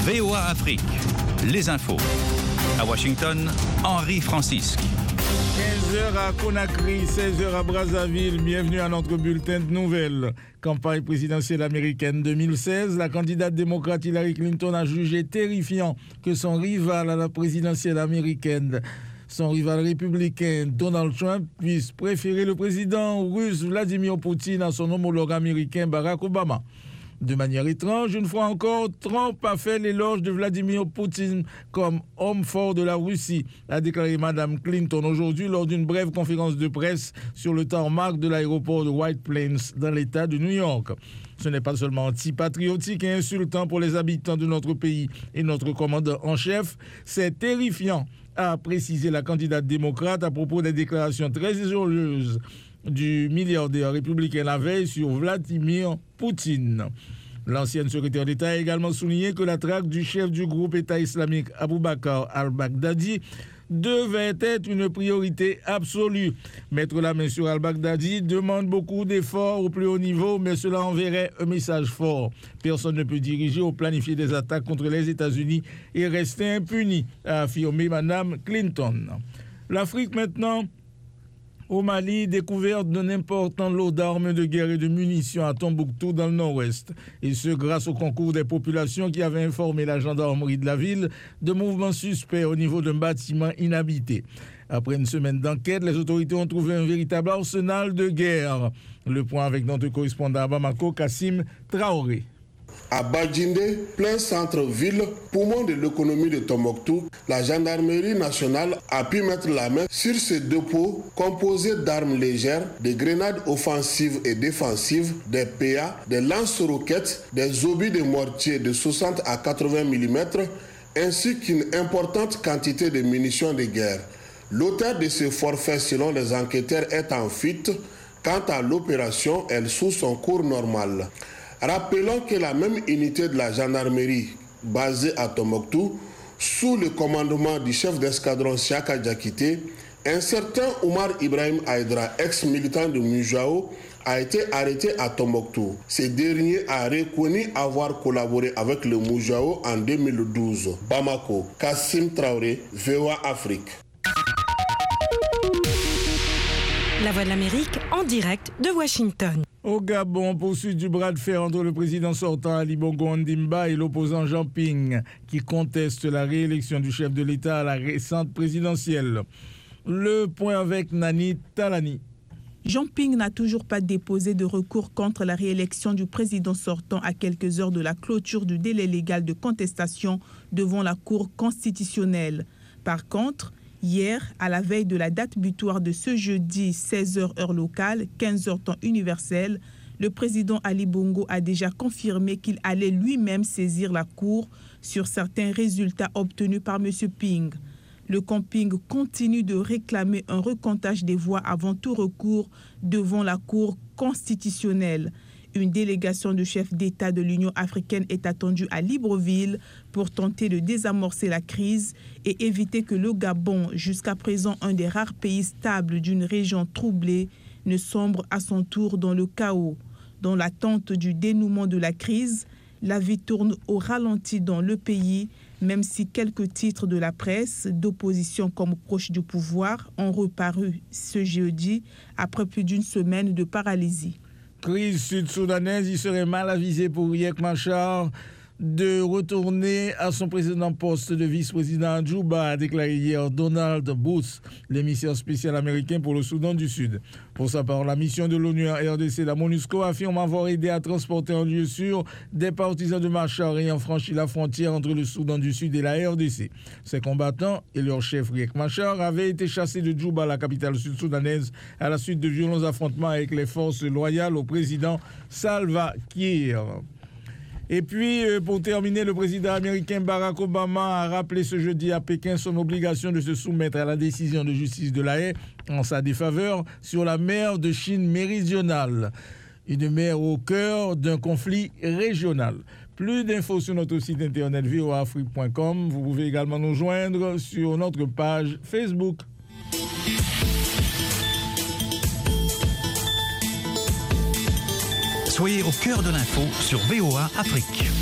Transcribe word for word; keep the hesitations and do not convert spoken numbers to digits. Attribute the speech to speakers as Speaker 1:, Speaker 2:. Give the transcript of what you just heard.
Speaker 1: V O A Afrique, les infos. À Washington, Henri Francisque.
Speaker 2: quinze heures à Conakry, seize heures à Brazzaville. Bienvenue à notre bulletin de nouvelles. Campagne présidentielle américaine deux mille seize. La candidate démocrate Hillary Clinton a jugé terrifiant que son rival à la présidentielle américaine, son rival républicain Donald Trump, puisse préférer le président russe Vladimir Poutine à son homologue américain Barack Obama. De manière étrange, une fois encore, Trump a fait l'éloge de Vladimir Poutine comme homme fort de la Russie, a déclaré Mme Clinton aujourd'hui lors d'une brève conférence de presse sur le tarmac de l'aéroport de White Plains dans l'État de New York. Ce n'est pas seulement antipatriotique et insultant pour les habitants de notre pays et notre commandant en chef, c'est terrifiant, a précisé la candidate démocrate à propos des déclarations très élogieuses du milliardaire républicain la veille sur Vladimir Poutine. L'ancienne secrétaire d'État a également souligné que la traque du chef du groupe État islamique Abu Bakr al-Baghdadi devait être une priorité absolue. Mettre la main sur al-Baghdadi demande beaucoup d'efforts au plus haut niveau, mais cela enverrait un message fort. Personne ne peut diriger ou planifier des attaques contre les États-Unis et rester impuni, a affirmé Mme Clinton. L'Afrique maintenant. Au Mali, découverte d'un important lot d'armes de guerre et de munitions à Tombouctou dans le nord-ouest. Et ce, grâce au concours des populations qui avaient informé la gendarmerie de la ville de mouvements suspects au niveau d'un bâtiment inhabité. Après une semaine d'enquête, les autorités ont trouvé un véritable arsenal de guerre. Le point avec notre correspondant à Bamako, Kassim Traoré.
Speaker 3: À Badjinde, plein centre-ville, poumon de l'économie de Tombouctou, la gendarmerie nationale a pu mettre la main sur ce dépôt composé d'armes légères, de grenades offensives et défensives, des P A, des lance-roquettes, des obus de mortier de soixante à quatre-vingts millimètres, ainsi qu'une importante quantité de munitions de guerre. L'auteur de ce forfait, selon les enquêteurs, est en fuite. Quant à l'opération, elle suit son cours normal. Rappelons que la même unité de la gendarmerie basée à Tombouctou, sous le commandement du chef d'escadron Siaka Diakité, un certain Oumar Ibrahim Aïdra, ex-militant de Moujao, a été arrêté à Tombouctou. Ce dernier a reconnu avoir collaboré avec le Moujao en deux mille douze. Bamako, Kassim Traoré, V O A Afrique.
Speaker 4: La Voix de l'Amérique en direct de Washington.
Speaker 2: Au Gabon, poursuite du bras de fer entre le président sortant Ali Bongo Ondimba et l'opposant Jean Ping, qui conteste la réélection du chef de l'État à la récente présidentielle. Le point avec Nani Talani.
Speaker 5: Jean Ping n'a toujours pas déposé de recours contre la réélection du président sortant à quelques heures de la clôture du délai légal de contestation devant la Cour constitutionnelle. Par contre, hier, à la veille de la date butoir de ce jeudi, seize heures heure locale, quinze heures temps universel, le président Ali Bongo a déjà confirmé qu'il allait lui-même saisir la Cour sur certains résultats obtenus par M. Ping. Le Comping continue de réclamer un recomptage des voix avant tout recours devant la Cour constitutionnelle. Une délégation de chefs d'État de l'Union africaine est attendue à Libreville pour tenter de désamorcer la crise et éviter que le Gabon, jusqu'à présent un des rares pays stables d'une région troublée, ne sombre à son tour dans le chaos. Dans l'attente du dénouement de la crise, la vie tourne au ralenti dans le pays, même si quelques titres de la presse, d'opposition comme proches du pouvoir, ont reparu ce jeudi après plus d'une semaine de paralysie.
Speaker 2: Crise sud-soudanaise, il serait mal avisé pour Riek Machar de retourner à son précédent poste de vice-président à Djouba, a déclaré hier Donald Booth, l'émissaire spécial américain pour le Soudan du Sud. Pour sa part, la mission de l'ONU en R D C, la MONUSCO, affirme avoir aidé à transporter en lieu sûr des partisans de Machar ayant franchi la frontière entre le Soudan du Sud et la R D C. Ces combattants et leur chef Riek Machar avaient été chassés de Djouba, la capitale sud-soudanaise, à la suite de violents affrontements avec les forces loyales au président Salva Kiir. Et puis, pour terminer, le président américain Barack Obama a rappelé ce jeudi à Pékin son obligation de se soumettre à la décision de justice de La Haye en sa défaveur sur la mer de Chine méridionale, une mer au cœur d'un conflit régional. Plus d'infos sur notre site internet v o a afrique point com. Vous pouvez également nous joindre sur notre page Facebook.
Speaker 1: Soyez au cœur de l'info sur V O A Afrique.